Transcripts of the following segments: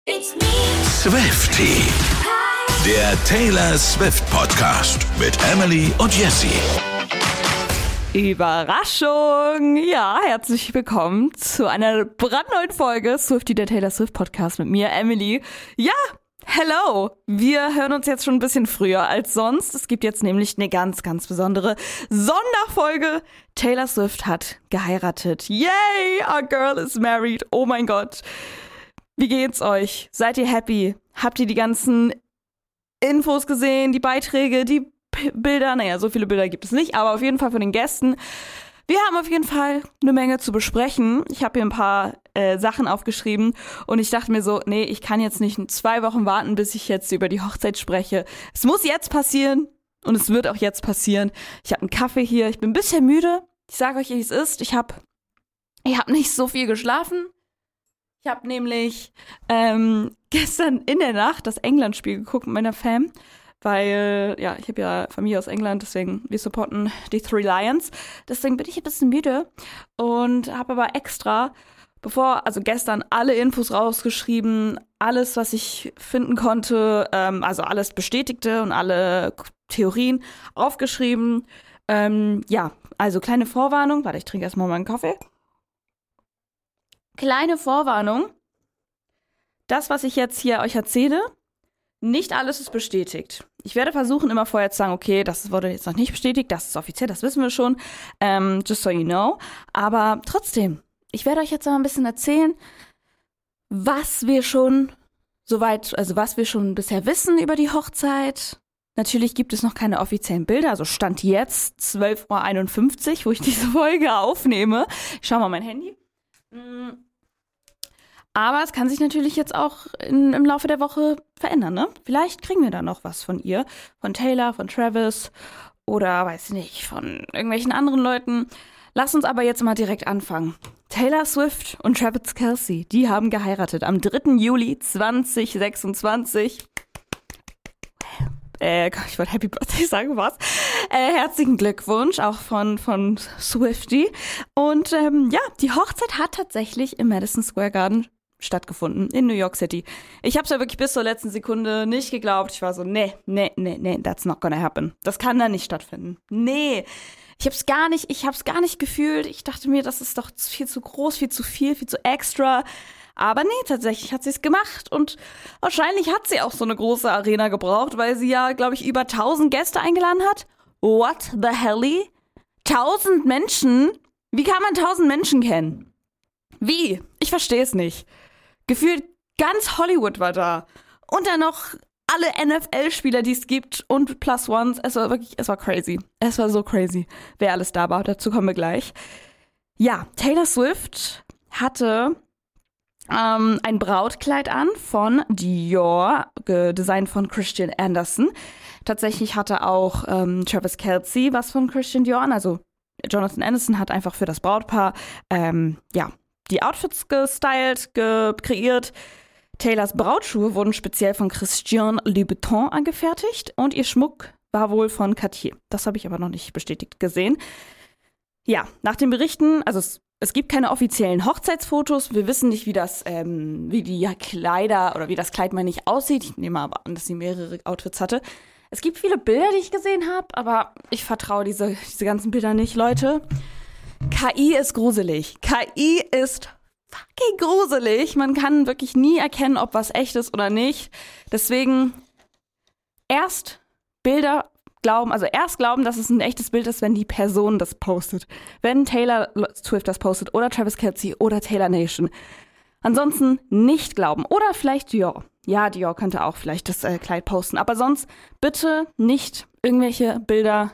Swiftie, der Taylor Swift Podcast mit Emily und Jessie. Überraschung! Ja, herzlich willkommen zu einer brandneuen Folge Swiftie, der Taylor Swift Podcast mit mir, Emily. Ja, hello! Wir hören uns jetzt schon ein bisschen früher als sonst. Es gibt jetzt nämlich eine ganz, ganz besondere Sonderfolge. Taylor Swift hat geheiratet. Yay! Our girl is married. Oh mein Gott. Wie geht's euch? Seid ihr happy? Habt ihr die ganzen Infos gesehen, die Beiträge, die Bilder? Naja, so viele Bilder gibt es nicht, aber auf jeden Fall von den Gästen. Wir haben auf jeden Fall eine Menge zu besprechen. Ich habe hier ein paar Sachen aufgeschrieben und ich dachte mir so, nee, ich kann jetzt nicht 2 Wochen warten, bis ich jetzt über die Hochzeit spreche. Es muss jetzt passieren und es wird auch jetzt passieren. Ich habe einen Kaffee hier, ich bin ein bisschen müde. Ich sage euch, wie es ist. Ich hab nicht so viel geschlafen. Ich habe nämlich gestern in der Nacht das England-Spiel geguckt mit meiner Fam, weil, ja, ich habe ja Familie aus England, deswegen, wir supporten die Three Lions. Deswegen bin ich ein bisschen müde und habe aber extra, gestern alle Infos rausgeschrieben, alles, was ich finden konnte, also alles Bestätigte und alle Theorien aufgeschrieben. Ja, also kleine Vorwarnung. Warte, ich trinke erstmal meinen Kaffee. Kleine Vorwarnung, das, was ich jetzt hier euch erzähle, nicht alles ist bestätigt. Ich werde versuchen, immer vorher zu sagen, okay, das wurde jetzt noch nicht bestätigt, das ist offiziell, das wissen wir schon, just so you know. Aber trotzdem, ich werde euch jetzt mal ein bisschen erzählen, was wir schon bisher wissen über die Hochzeit. Natürlich gibt es noch keine offiziellen Bilder, also Stand jetzt 12:51 Uhr, wo ich diese Folge aufnehme. Ich schau mal mein Handy. Aber es kann sich natürlich jetzt auch im Laufe der Woche verändern, ne? Vielleicht kriegen wir da noch was von ihr, von Taylor, von Travis oder, weiß ich nicht, von irgendwelchen anderen Leuten. Lass uns aber jetzt mal direkt anfangen. Taylor Swift und Travis Kelce, die haben geheiratet am 3. Juli 2026. Ich wollte Happy Birthday sagen, was? Herzlichen Glückwunsch auch von Swiftie. Und ja, die Hochzeit hat tatsächlich im Madison Square Garden stattgefunden, in New York City. Ich habe es ja wirklich bis zur letzten Sekunde nicht geglaubt. Ich war so, nee, that's not gonna happen. Das kann da nicht stattfinden. Nee, ich hab's gar nicht gefühlt. Ich dachte mir, das ist doch viel zu groß, viel zu viel, viel zu extra. Aber nee, tatsächlich hat sie es gemacht und wahrscheinlich hat sie auch so eine große Arena gebraucht, weil sie ja, glaube ich, über 1000 Gäste eingeladen hat. What the hell? 1000 Menschen? Wie kann man 1000 Menschen kennen? Wie? Ich verstehe es nicht. Gefühlt ganz Hollywood war da. Und dann noch alle NFL-Spieler, die es gibt und Plus Ones. Es war crazy. Es war so crazy, wer alles da war. Dazu kommen wir gleich. Ja, Taylor Swift hatte ein Brautkleid an von Dior, designt von Christian Anderson. Tatsächlich hatte auch Travis Kelce was von Christian Dior an. Also Jonathan Anderson hat einfach für das Brautpaar die Outfits gestylt, kreiert. Taylors Brautschuhe wurden speziell von Christian Louboutin angefertigt und ihr Schmuck war wohl von Cartier. Das habe ich aber noch nicht bestätigt gesehen. Ja, nach den Berichten, also es gibt keine offiziellen Hochzeitsfotos. Wir wissen nicht, wie das Kleid mal nicht aussieht. Ich nehme aber an, dass sie mehrere Outfits hatte. Es gibt viele Bilder, die ich gesehen habe, aber ich vertraue diese ganzen Bilder nicht, Leute. KI ist gruselig. KI ist fucking gruselig. Man kann wirklich nie erkennen, ob was echt ist oder nicht. Deswegen erst glauben, dass es ein echtes Bild ist, wenn die Person das postet. Wenn Taylor Swift das postet oder Travis Kelce oder Taylor Nation. Ansonsten nicht glauben. Oder vielleicht Dior. Ja, Dior könnte auch vielleicht das Kleid posten. Aber sonst bitte nicht irgendwelche Bilder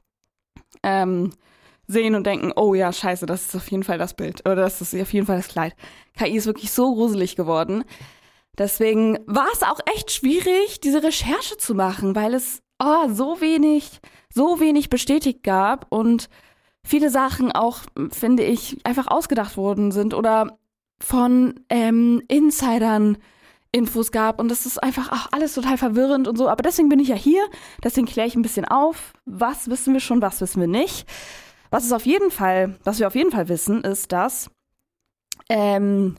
sehen und denken, oh ja, scheiße, das ist auf jeden Fall das Bild. Oder das ist auf jeden Fall das Kleid. KI ist wirklich so gruselig geworden. Deswegen war es auch echt schwierig, diese Recherche zu machen, weil es so wenig bestätigt gab und viele Sachen auch, finde ich, einfach ausgedacht worden sind oder von Insidern Infos gab und das ist einfach auch alles total verwirrend und so. Aber deswegen bin ich ja hier, deswegen kläre ich ein bisschen auf, was wissen wir schon, was wissen wir nicht. Was wir auf jeden Fall wissen, ist, dass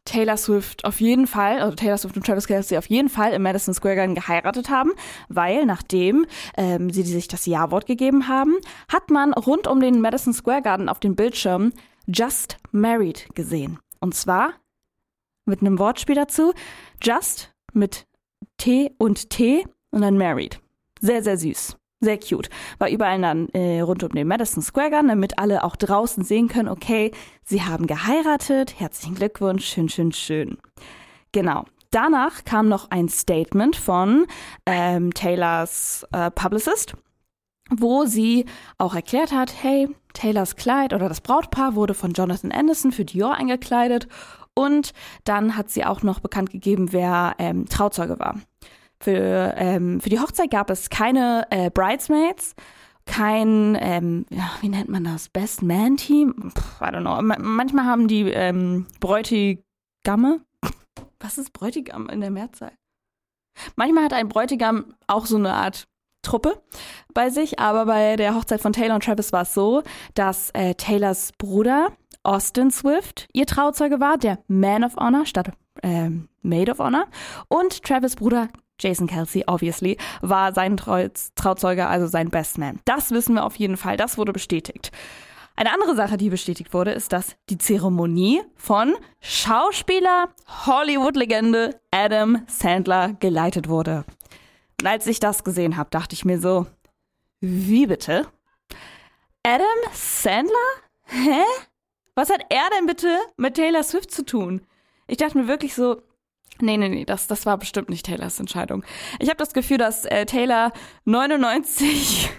Taylor Swift und Travis Kelce auf jeden Fall im Madison Square Garden geheiratet haben, weil nachdem sie sich das Ja-Wort gegeben haben, hat man rund um den Madison Square Garden auf den Bildschirmen Just Married gesehen. Und zwar mit einem Wortspiel dazu, Just mit T und T und dann Married. Sehr, sehr süß. Sehr cute. War überall dann rund um den Madison Square Garden, damit alle auch draußen sehen können, okay, sie haben geheiratet, herzlichen Glückwunsch, schön, schön, schön. Genau. Danach kam noch ein Statement von Taylors Publicist, wo sie auch erklärt hat, hey, Taylors Kleid oder das Brautpaar wurde von Jonathan Anderson für Dior eingekleidet und dann hat sie auch noch bekannt gegeben, wer Trauzeuge war. Für die Hochzeit gab es keine Bridesmaids, kein, wie nennt man das, Best Man Team? I don't know. Manchmal haben die Bräutigamme. Was ist Bräutigam in der Mehrzahl? Manchmal hat ein Bräutigam auch so eine Art Truppe bei sich, aber bei der Hochzeit von Taylor und Travis war es so, dass Taylors Bruder Austin Swift ihr Trauzeuge war, der Man of Honor statt Maid of Honor, und Travis' Bruder Jason Kelce, obviously, war sein Trauzeuge, also sein Best Man. Das wissen wir auf jeden Fall, das wurde bestätigt. Eine andere Sache, die bestätigt wurde, ist, dass die Zeremonie von Schauspieler, Hollywood-Legende Adam Sandler geleitet wurde. Und als ich das gesehen habe, dachte ich mir so, wie bitte? Adam Sandler? Hä? Was hat er denn bitte mit Taylor Swift zu tun? Ich dachte mir wirklich so, nee, das war bestimmt nicht Taylors Entscheidung. Ich habe das Gefühl, dass Taylor 99%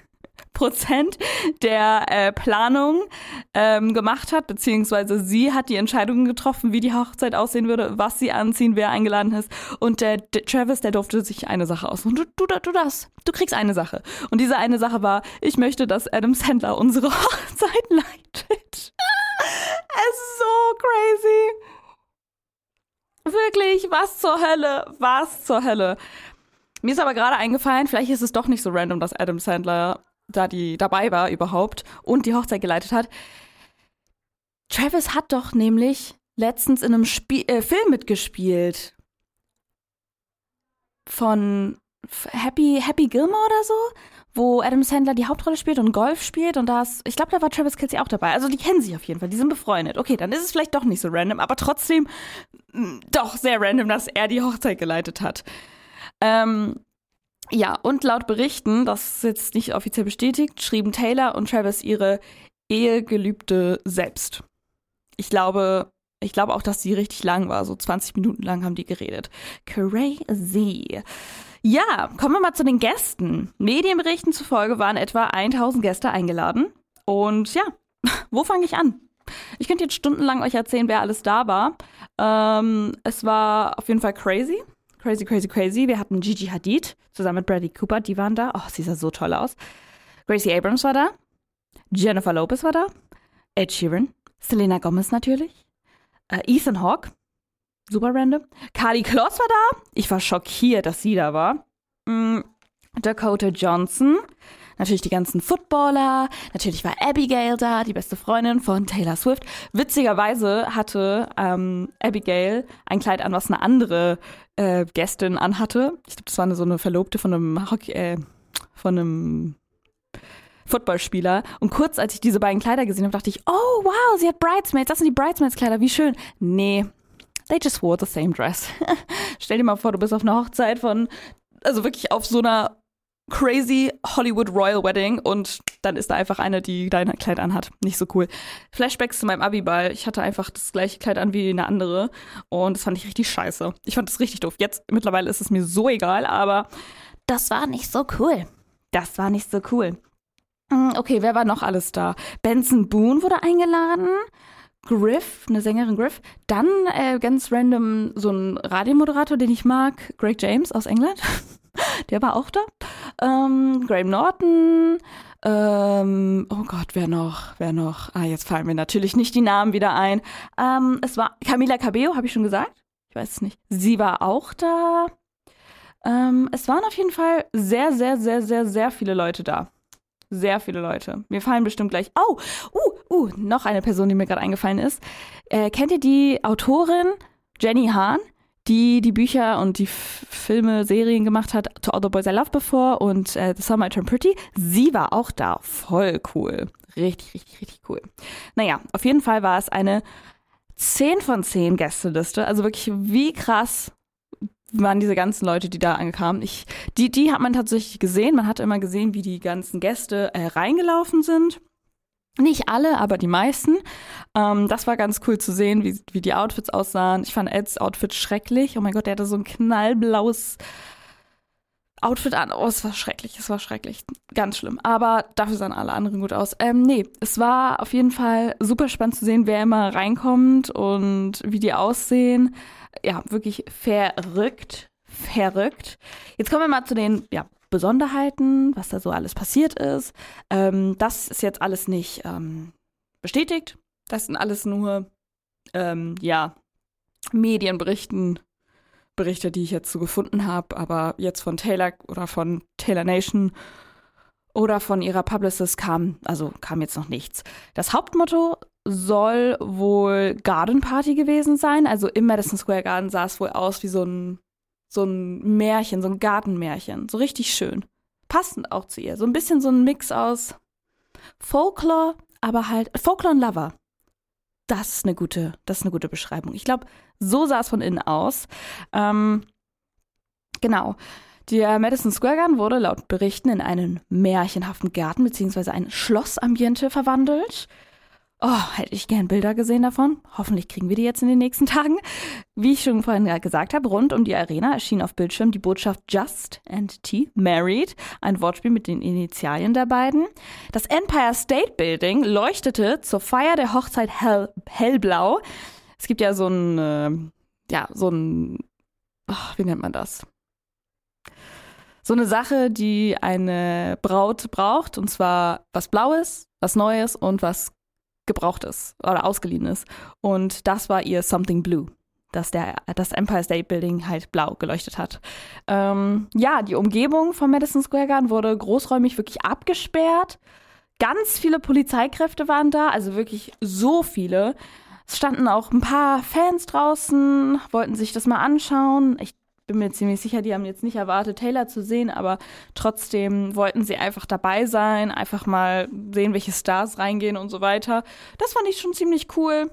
der Planung gemacht hat, beziehungsweise sie hat die Entscheidungen getroffen, wie die Hochzeit aussehen würde, was sie anziehen, wer eingeladen ist. Und der Travis, der durfte sich eine Sache aussuchen. Du kriegst eine Sache. Und diese eine Sache war, ich möchte, dass Adam Sandler unsere Hochzeit leitet. Es ist so crazy. Wirklich, was zur Hölle. Mir ist aber gerade eingefallen, vielleicht ist es doch nicht so random, dass Adam Sandler dabei war überhaupt und die Hochzeit geleitet hat. Travis hat doch nämlich letztens in einem Film mitgespielt. Von Happy Gilmore oder so, wo Adam Sandler die Hauptrolle spielt und Golf spielt und ich glaube, da war Travis Kelce auch dabei. Also die kennen sich auf jeden Fall, die sind befreundet. Okay, dann ist es vielleicht doch nicht so random, aber trotzdem doch sehr random, dass er die Hochzeit geleitet hat. Ja, und laut Berichten, das ist jetzt nicht offiziell bestätigt, schrieben Taylor und Travis ihre Ehegelübde selbst. Ich glaube auch, dass sie richtig lang war, so 20 Minuten lang haben die geredet. Crazy. Ja, kommen wir mal zu den Gästen. Medienberichten zufolge waren etwa 1000 Gäste eingeladen. Und ja, wo fange ich an? Ich könnte jetzt stundenlang euch erzählen, wer alles da war. Es war auf jeden Fall crazy. Crazy. Wir hatten Gigi Hadid zusammen mit Bradley Cooper, die waren da. Oh, sie sah so toll aus. Gracie Abrams war da. Jennifer Lopez war da. Ed Sheeran. Selena Gomez natürlich. Ethan Hawke. Super random. Carly Kloss war da. Ich war schockiert, dass sie da war. Dakota Johnson. Natürlich die ganzen Footballer. Natürlich war Abigail da, die beste Freundin von Taylor Swift. Witzigerweise hatte Abigail ein Kleid an, was eine andere Gästin anhatte. Ich glaube, das war so eine Verlobte von einem Footballspieler. Und kurz, als ich diese beiden Kleider gesehen habe, dachte ich, oh wow, sie hat Bridesmaids. Das sind die Bridesmaids-Kleider, wie schön. Nee, they just wore the same dress. Stell dir mal vor, du bist auf einer Hochzeit also wirklich auf so einer crazy Hollywood Royal Wedding und dann ist da einfach eine, die dein Kleid anhat. Nicht so cool. Flashbacks zu meinem Abiball. Ich hatte einfach das gleiche Kleid an wie eine andere und das fand ich richtig scheiße. Ich fand das richtig doof. Jetzt mittlerweile ist es mir so egal, aber das war nicht so cool. Okay, wer war noch alles da? Benson Boone wurde eingeladen. Griff, eine Sängerin Griff. Dann ganz random so ein Radiomoderator, den ich mag, Greg James aus England. Der war auch da. Graham Norton. Oh Gott, wer noch? Jetzt fallen mir natürlich nicht die Namen wieder ein. Es war Camila Cabello, habe ich schon gesagt? Ich weiß es nicht. Sie war auch da. Es waren auf jeden Fall sehr, sehr, sehr, sehr, sehr viele Leute da. Sehr viele Leute. Mir fallen bestimmt gleich... noch eine Person, die mir gerade eingefallen ist. Kennt ihr die Autorin Jenny Han, die Bücher und die Filme, Serien gemacht hat, To All the Boys I Loved Before und The Summer I Turned Pretty. Sie war auch da. Voll cool. Richtig, richtig, richtig cool. Naja, auf jeden Fall war es eine 10 von 10 Gästeliste. Also wirklich, wie krass waren diese ganzen Leute, die da ankamen. Die hat man tatsächlich gesehen. Man hat immer gesehen, wie die ganzen Gäste reingelaufen sind. Nicht alle, aber die meisten. Das war ganz cool zu sehen, wie die Outfits aussahen. Ich fand Eds Outfit schrecklich. Oh mein Gott, der hatte so ein knallblaues Outfit an. Oh, es war schrecklich. Ganz schlimm. Aber dafür sahen alle anderen gut aus. Nee, es war auf jeden Fall super spannend zu sehen, wer immer reinkommt und wie die aussehen. Ja, wirklich verrückt. Jetzt kommen wir mal zu den, Besonderheiten, was da so alles passiert ist. Das ist jetzt alles nicht bestätigt. Das sind alles nur Berichte, die ich jetzt so gefunden habe, aber jetzt von Taylor oder von Taylor Nation oder von ihrer Publicist kam jetzt noch nichts. Das Hauptmotto soll wohl Garden Party gewesen sein. Also im Madison Square Garden sah es wohl aus wie so ein Märchen, so ein Gartenmärchen. So richtig schön. Passend auch zu ihr. So ein bisschen so ein Mix aus Folklore, aber halt Folklore und Lover. Das ist eine gute Beschreibung. Ich glaube, so sah es von innen aus. Genau. Der Madison Square Garden wurde laut Berichten in einen märchenhaften Garten bzw. ein Schlossambiente verwandelt. Oh, hätte ich gern Bilder gesehen davon. Hoffentlich kriegen wir die jetzt in den nächsten Tagen. Wie ich schon vorhin gesagt habe, rund um die Arena erschien auf Bildschirm die Botschaft Just and T Married, ein Wortspiel mit den Initialien der beiden. Das Empire State Building leuchtete zur Feier der Hochzeit hellblau. Es gibt ja wie nennt man das? So eine Sache, die eine Braut braucht, und zwar was Blaues, was Neues und was Gebrauchtes oder Ausgeliehenes. Und das war ihr Something Blue, dass das Empire State Building halt blau geleuchtet hat. Die Umgebung vom Madison Square Garden wurde großräumig wirklich abgesperrt. Ganz viele Polizeikräfte waren da, also wirklich so viele. Es standen auch ein paar Fans draußen, wollten sich das mal anschauen. Ich bin mir ziemlich sicher, die haben jetzt nicht erwartet, Taylor zu sehen, aber trotzdem wollten sie einfach dabei sein, einfach mal sehen, welche Stars reingehen und so weiter. Das fand ich schon ziemlich cool.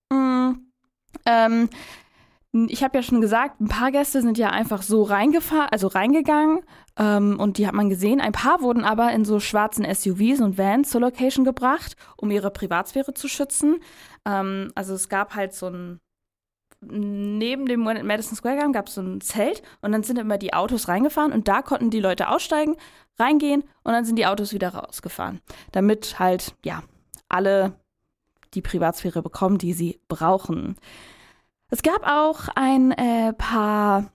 Ich habe ja schon gesagt, ein paar Gäste sind ja einfach so reingegangen und die hat man gesehen. Ein paar wurden aber in so schwarzen SUVs und Vans zur Location gebracht, um ihre Privatsphäre zu schützen. Also es gab halt neben dem Madison Square Garden gab es so ein Zelt und dann sind immer die Autos reingefahren und da konnten die Leute aussteigen, reingehen und dann sind die Autos wieder rausgefahren, damit halt, alle die Privatsphäre bekommen, die sie brauchen. Es gab auch ein paar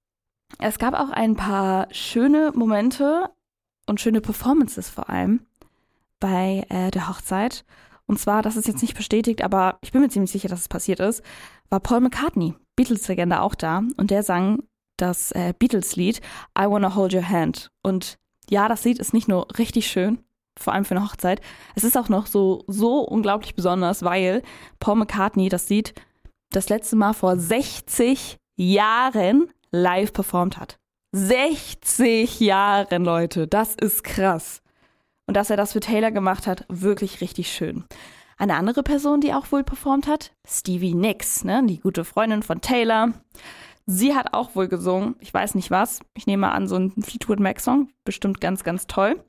schöne Momente und schöne Performances vor allem bei der Hochzeit. Und zwar, das ist jetzt nicht bestätigt, aber ich bin mir ziemlich sicher, dass es passiert ist, war Paul McCartney, Beatles-Legende, auch da. Und der sang das Beatles-Lied I Wanna Hold Your Hand. Und ja, das Lied ist nicht nur richtig schön, vor allem für eine Hochzeit, es ist auch noch so unglaublich besonders, weil Paul McCartney das Lied das letzte Mal vor 60 Jahren live performt hat. 60 Jahren, Leute, das ist krass. Und dass er das für Taylor gemacht hat, wirklich richtig schön. Eine andere Person, die auch wohl performt hat, Stevie Nicks, die gute Freundin von Taylor. Sie hat auch wohl gesungen, ich weiß nicht was. Ich nehme an, so ein Fleetwood Mac-Song, bestimmt ganz, ganz toll.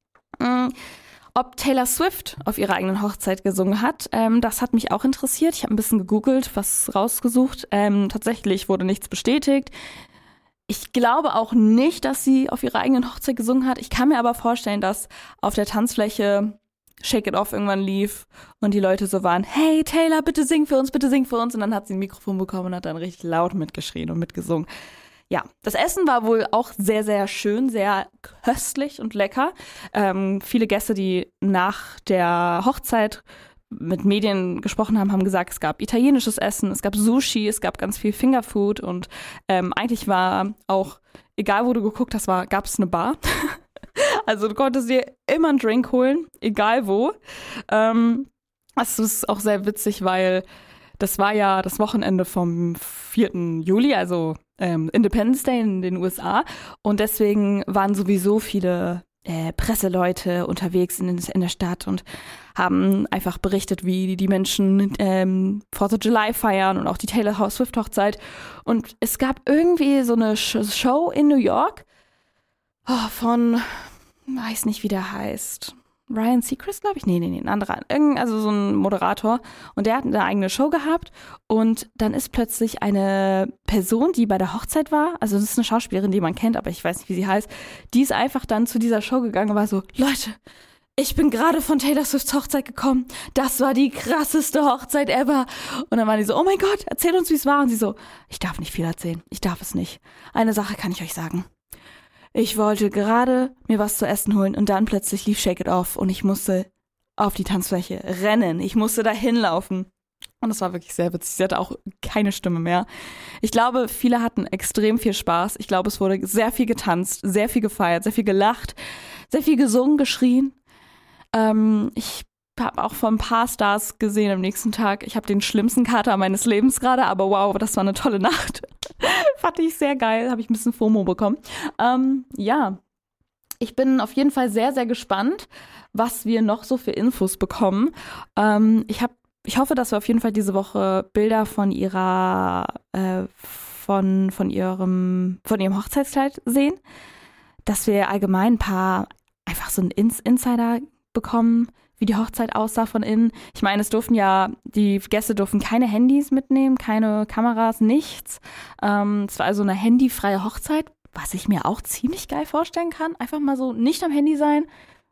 Ob Taylor Swift auf ihrer eigenen Hochzeit gesungen hat, das hat mich auch interessiert. Ich habe ein bisschen gegoogelt, was rausgesucht. Tatsächlich wurde nichts bestätigt. Ich glaube auch nicht, dass sie auf ihrer eigenen Hochzeit gesungen hat. Ich kann mir aber vorstellen, dass auf der Tanzfläche Shake It Off irgendwann lief und die Leute so waren, hey Taylor, bitte sing für uns, bitte sing für uns. Und dann hat sie ein Mikrofon bekommen und hat dann richtig laut mitgeschrien und mitgesungen. Ja, das Essen war wohl auch sehr, sehr schön, sehr köstlich und lecker. Viele Gäste, die nach der Hochzeit mit Medien gesprochen haben, haben gesagt, es gab italienisches Essen, es gab Sushi, es gab ganz viel Fingerfood und eigentlich war auch, egal wo du geguckt hast, gab es eine Bar. Also du konntest dir immer einen Drink holen, egal wo. Das ist auch sehr witzig, weil das war ja das Wochenende vom 4. Juli, also Independence Day in den USA. Und deswegen waren sowieso viele Presseleute unterwegs in der Stadt und haben einfach berichtet, wie die Menschen 4th of July feiern und auch die Taylor Swift Hochzeit. Und es gab irgendwie so eine Show in New York von, weiß nicht, wie der heißt, Ryan Seacrest, glaube ich. Nee, ein anderer. Also so ein Moderator. Und der hat eine eigene Show gehabt. Und dann ist plötzlich eine Person, die bei der Hochzeit war, also das ist eine Schauspielerin, die man kennt, aber ich weiß nicht, wie sie heißt, die ist einfach dann zu dieser Show gegangen und war so, Leute, ich bin gerade von Taylor Swifts Hochzeit gekommen. Das war die krasseste Hochzeit ever. Und dann waren die so, oh mein Gott, erzähl uns, wie es war. Und sie so, ich darf nicht viel erzählen. Ich darf es nicht. Eine Sache kann ich euch sagen. Ich wollte gerade mir was zu essen holen und dann plötzlich lief Shake It Off und ich musste auf die Tanzfläche rennen. Ich musste dahin laufen. Und das war wirklich sehr witzig. Sie hatte auch keine Stimme mehr. Ich glaube, viele hatten extrem viel Spaß. Ich glaube, es wurde sehr viel getanzt, sehr viel gefeiert, sehr viel gelacht, sehr viel gesungen, geschrien. Ich habe auch von ein paar Stars gesehen am nächsten Tag. Ich habe den schlimmsten Kater meines Lebens gerade, aber wow, das war eine tolle Nacht. Fand ich sehr geil, habe ich ein bisschen FOMO bekommen. Ja, ich bin auf jeden Fall sehr, sehr gespannt, was wir noch so für Infos bekommen. Ich hoffe, dass wir auf jeden Fall diese Woche Bilder von von ihrem Hochzeitskleid sehen, dass wir allgemein ein paar einfach so einen Insider bekommen, wie die Hochzeit aussah von innen. Ich meine, die Gäste durften keine Handys mitnehmen, keine Kameras, nichts. Es war also eine handyfreie Hochzeit, was ich mir auch ziemlich geil vorstellen kann. Einfach mal so nicht am Handy sein.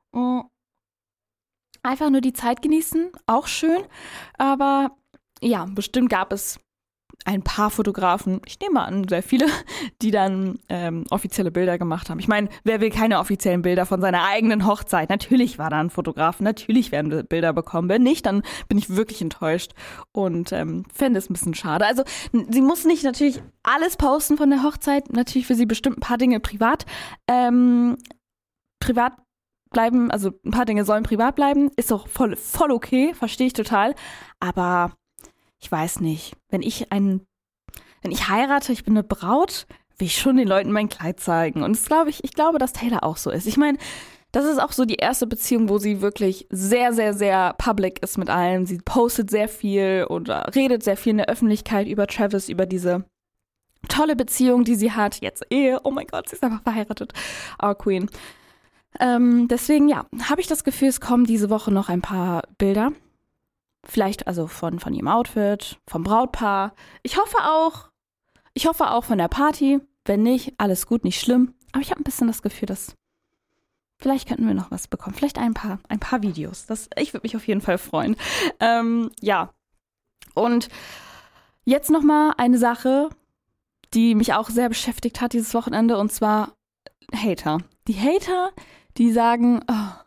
Einfach nur die Zeit genießen, auch schön. Aber ja, bestimmt gab es ein paar Fotografen, ich nehme an, sehr viele, die dann offizielle Bilder gemacht haben. Ich meine, wer will keine offiziellen Bilder von seiner eigenen Hochzeit? Natürlich war da ein Fotograf, natürlich werden wir Bilder bekommen. Wenn nicht, dann bin ich wirklich enttäuscht und fände es ein bisschen schade. Also sie muss nicht natürlich alles posten von der Hochzeit. Natürlich will sie bestimmt ein paar Dinge privat bleiben. Also ein paar Dinge sollen privat bleiben. Ist auch voll okay, verstehe ich total. Aber ich weiß nicht, wenn ich heirate, ich bin eine Braut, will ich schon den Leuten mein Kleid zeigen. Und ich glaube, dass Taylor auch so ist. Ich meine, das ist auch so die erste Beziehung, wo sie wirklich sehr, sehr, sehr public ist mit allem. Sie postet sehr viel oder redet sehr viel in der Öffentlichkeit über Travis, über diese tolle Beziehung, die sie hat. Jetzt Ehe, oh mein Gott, sie ist einfach verheiratet. Our Queen. Deswegen, ja, habe ich das Gefühl, es kommen diese Woche noch ein paar Bilder. Vielleicht also von ihrem Outfit, vom Brautpaar. Ich hoffe auch von der Party. Wenn nicht, alles gut, nicht schlimm. Aber ich habe ein bisschen das Gefühl, dass vielleicht könnten wir noch was bekommen. Vielleicht ein paar Videos. Ich würde mich auf jeden Fall freuen. Ja. Und jetzt nochmal eine Sache, die mich auch sehr beschäftigt hat dieses Wochenende. Und zwar Hater. Die Hater, die sagen,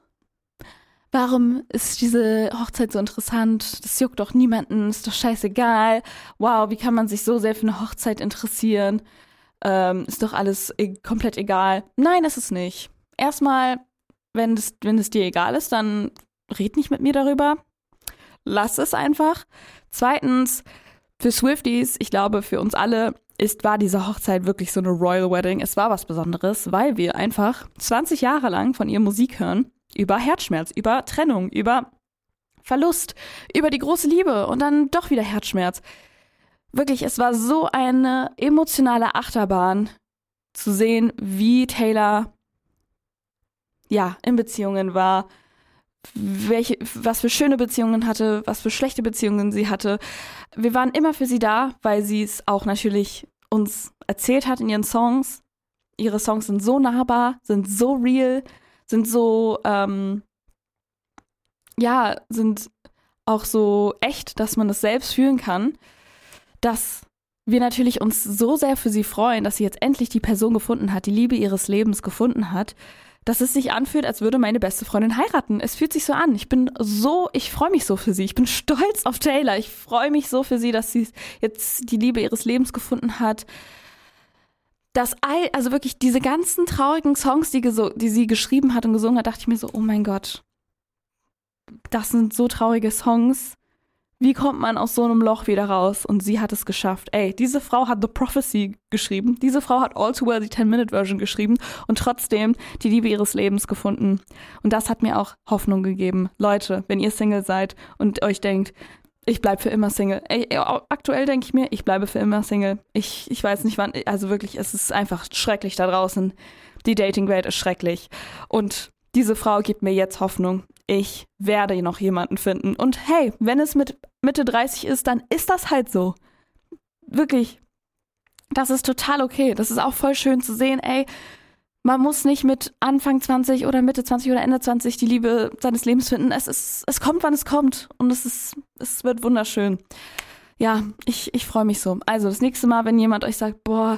warum ist diese Hochzeit so interessant? Das juckt doch niemanden, ist doch scheißegal. Wow, wie kann man sich so sehr für eine Hochzeit interessieren? Ist doch alles komplett egal. Nein, ist es nicht. Erstmal, wenn es dir egal ist, dann red nicht mit mir darüber. Lass es einfach. Zweitens, für Swifties, ich glaube für uns alle, war diese Hochzeit wirklich so eine Royal Wedding. Es war was Besonderes, weil wir einfach 20 Jahre lang von ihr Musik hören. Über Herzschmerz, über Trennung, über Verlust, über die große Liebe und dann doch wieder Herzschmerz. Wirklich, es war so eine emotionale Achterbahn zu sehen, wie Taylor in Beziehungen war, was für schöne Beziehungen hatte, was für schlechte Beziehungen sie hatte. Wir waren immer für sie da, weil sie es auch natürlich uns erzählt hat in ihren Songs. Ihre Songs sind so nahbar, sind so real, sind so, sind auch so echt, dass man das selbst fühlen kann, dass wir natürlich uns so sehr für sie freuen, dass sie jetzt endlich die Person gefunden hat, die Liebe ihres Lebens gefunden hat, dass es sich anfühlt, als würde meine beste Freundin heiraten. Es fühlt sich so an. Ich freue mich so für sie. Ich bin stolz auf Taylor. Ich freue mich so für sie, dass sie jetzt die Liebe ihres Lebens gefunden hat. Also wirklich diese ganzen traurigen Songs, die sie geschrieben hat und gesungen hat, dachte ich mir so, oh mein Gott, das sind so traurige Songs. Wie kommt man aus so einem Loch wieder raus? Und sie hat es geschafft. Ey, diese Frau hat The Prophecy geschrieben. Diese Frau hat All Too Well die 10-Minute-Version geschrieben und trotzdem die Liebe ihres Lebens gefunden. Und das hat mir auch Hoffnung gegeben. Leute, wenn ihr Single seid und euch denkt, ich bleib für immer Single. Ey, aktuell denke ich mir, ich bleibe für immer Single. Ich weiß nicht wann, also wirklich, es ist einfach schrecklich da draußen. Die Dating-Welt ist schrecklich. Und diese Frau gibt mir jetzt Hoffnung. Ich werde noch jemanden finden. Und hey, wenn es mit Mitte 30 ist, dann ist das halt so. Wirklich. Das ist total okay. Das ist auch voll schön zu sehen, ey, man muss nicht mit Anfang 20 oder Mitte 20 oder Ende 20 die Liebe seines Lebens finden. Es kommt, wann es kommt. Und es wird wunderschön. Ja, ich freue mich so. Also das nächste Mal, wenn jemand euch sagt, boah,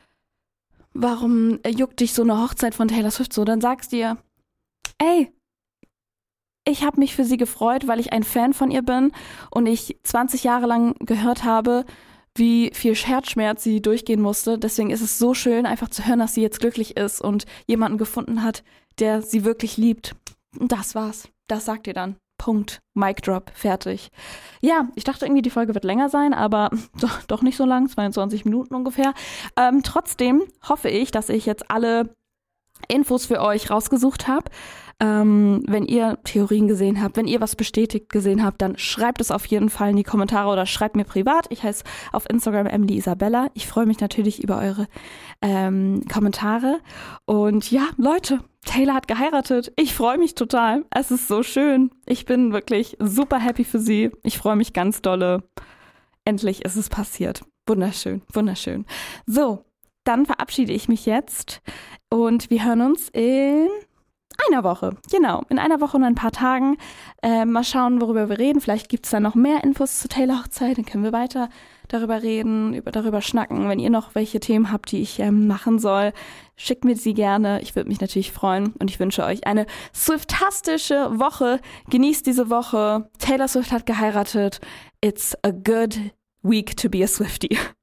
warum juckt dich so eine Hochzeit von Taylor Swift so, dann sagst dir, ey, ich habe mich für sie gefreut, weil ich ein Fan von ihr bin und ich 20 Jahre lang gehört habe, wie viel Herzschmerz sie durchgehen musste. Deswegen ist es so schön, einfach zu hören, dass sie jetzt glücklich ist und jemanden gefunden hat, der sie wirklich liebt. Und das war's. Das sagt ihr dann. Punkt. Mic drop. Fertig. Ja, ich dachte irgendwie, die Folge wird länger sein, aber doch nicht so lang. 22 Minuten ungefähr. Trotzdem hoffe ich, dass ich jetzt alle Infos für euch rausgesucht habe. Wenn ihr Theorien gesehen habt, wenn ihr was bestätigt gesehen habt, dann schreibt es auf jeden Fall in die Kommentare oder schreibt mir privat. Ich heiße auf Instagram Emily Isabella. Ich freue mich natürlich über eure Kommentare. Und ja, Leute, Taylor hat geheiratet. Ich freue mich total. Es ist so schön. Ich bin wirklich super happy für sie. Ich freue mich ganz dolle. Endlich ist es passiert. Wunderschön, wunderschön. So, dann verabschiede ich mich jetzt und wir hören uns in einer Woche. Genau, in einer Woche und ein paar Tagen. Mal schauen, worüber wir reden. Vielleicht gibt es da noch mehr Infos zur Taylor-Hochzeit. Dann können wir weiter darüber reden, darüber schnacken. Wenn ihr noch welche Themen habt, die ich machen soll, schickt mir sie gerne. Ich würde mich natürlich freuen und ich wünsche euch eine swiftastische Woche. Genießt diese Woche. Taylor Swift hat geheiratet. It's a good week to be a Swiftie.